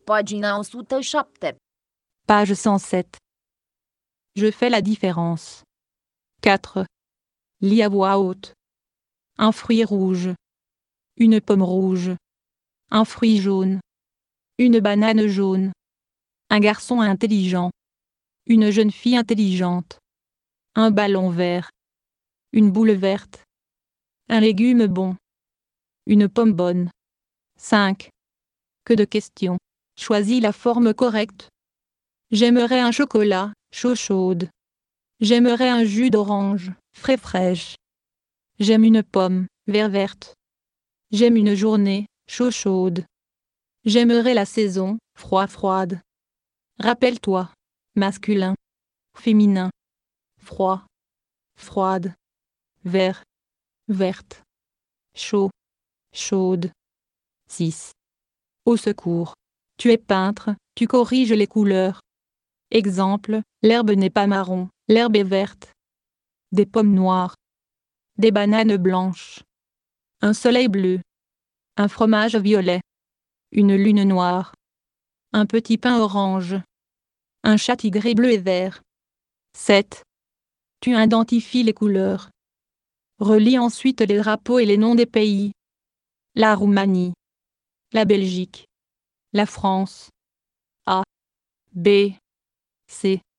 Pagina 107. Page 107. Je fais la différence. 4. Lis à voix haute. Un fruit rouge. Une pomme rouge. Un fruit jaune. Une banane jaune. Un garçon intelligent. Une jeune fille intelligente. Un ballon vert. Une boule verte. Un légume bon. Une pomme bonne. 5. Que de questions. Choisis la forme correcte. J'aimerais un chocolat, chaud chaude. J'aimerais un jus d'orange, frais fraîche. J'aime une pomme, vert verte. J'aime une journée, chaud chaude. J'aimerais la saison, froid froide. Rappelle-toi, masculin, féminin, froid, froide, vert, verte, chaud, chaude. 6. Au secours. Tu es peintre, tu corriges les couleurs. Exemple, l'herbe n'est pas marron, l'herbe est verte. Des pommes noires. Des bananes blanches. Un soleil bleu. Un fromage violet. Une lune noire. Un petit pain orange. Un chat tigré bleu et vert. 7. Tu identifies les couleurs. Relis ensuite les drapeaux et les noms des pays. La Roumanie. La Belgique. La France. A. B. C.